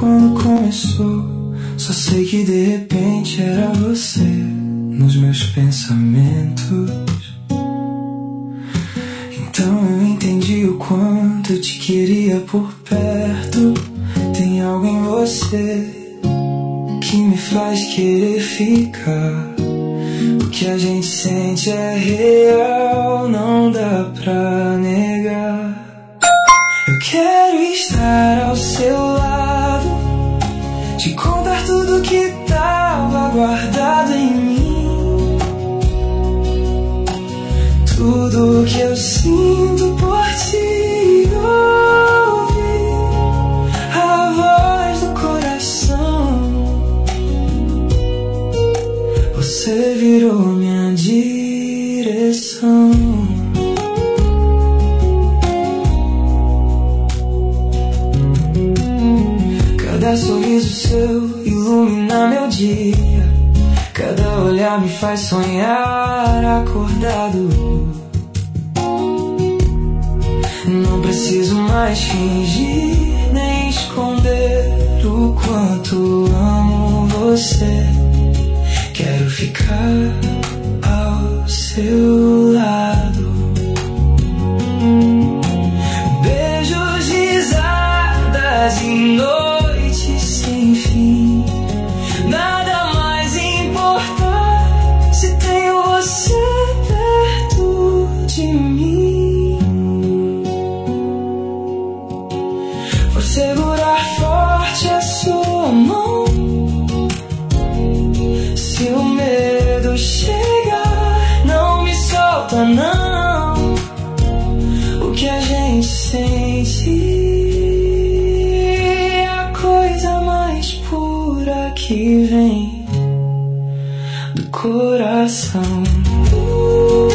quando começou. Só sei que de repente era você nos meus pensamentos. Então eu entendi o quanto eu te queria por perto. Tem algo em você que me faz querer ficar. O que a gente sente é real, não dá pra negar. Eu quero estar ao seu lado, te contar tudo que tava guardado em mim. Tudo que eu sinto por ti, ouvir a voz do coração. Você virou minha direção. Cada sorriso seu ilumina meu dia. Cada olhar me faz sonhar acordado. Não preciso mais fingir nem esconder o quanto amo você. Quero ficar ao seu lado. Beijos, risadas e noites sem fim. Nada mais importa se tenho você perto de mim. Vou segurar forte a sua mão. Se o medo chegar, não me solta não. O que a gente sente é a coisa mais pura que vem do coração.